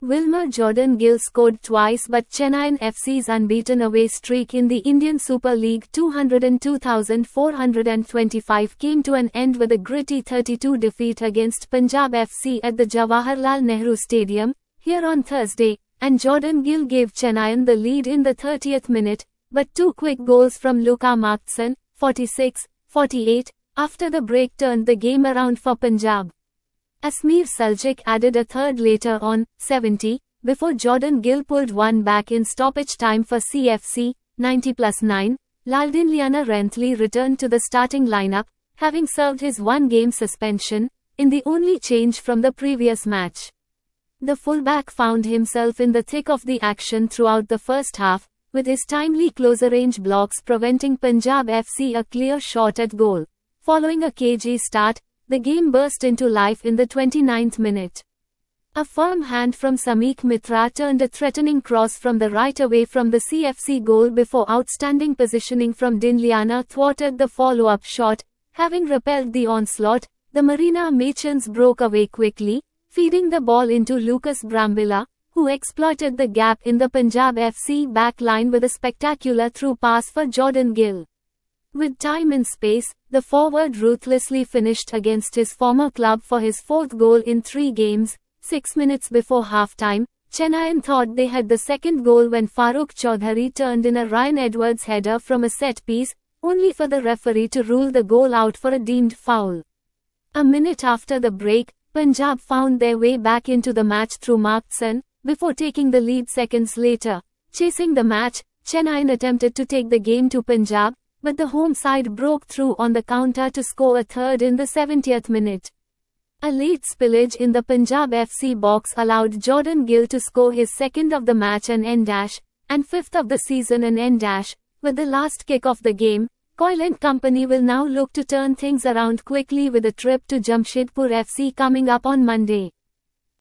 Wilmer Jordan Gill scored twice, but Chennaiyin FC's unbeaten away streak in the Indian Super League 202,425 came to an end with a gritty 32 defeat against Punjab FC at the Jawaharlal Nehru Stadium, here on Thursday, and Jordan Gill gave Chennaiyin the lead in the 30th minute, but two quick goals from Luka Maktson, 46-48, after the break turned the game around for Punjab. Asmir Suljic added a third later on, 70, before Jordan Gill pulled one back in stoppage time for CFC, 90+9. Laldigliana Renthli returned to the starting lineup, having served his one-game suspension, in the only change from the previous match. The fullback found himself in the thick of the action throughout the first half, with his timely closer-range blocks preventing Punjab FC a clear shot at goal. Following a cagey start, the game burst into life in the 29th minute. A firm hand from Samik Mitra turned a threatening cross from the right away from the CFC goal before outstanding positioning from Dingliana thwarted the follow-up shot. Having repelled the onslaught, the Marina Machans broke away quickly, feeding the ball into Lucas Brambilla, who exploited the gap in the Punjab FC back line with a spectacular through pass for Jordan Gill. With time and space, the forward ruthlessly finished against his former club for his fourth goal in 3 games. 6 minutes before half-time, Chennaiyin thought they had the second goal when Farooq Chaudhary turned in a Ryan Edwards header from a set piece, only for the referee to rule the goal out for a deemed foul. A minute after the break, Punjab found their way back into the match through Maktson, before taking the lead seconds later. Chasing the match, Chennaiyin attempted to take the game to Punjab, but the home side broke through on the counter to score a third in the 70th minute. A late spillage in the Punjab FC box allowed Jordan Gill to score his second of the match and fifth of the season and with the last kick of the game. Coyle and company will now look to turn things around quickly with a trip to Jamshedpur FC coming up on Monday.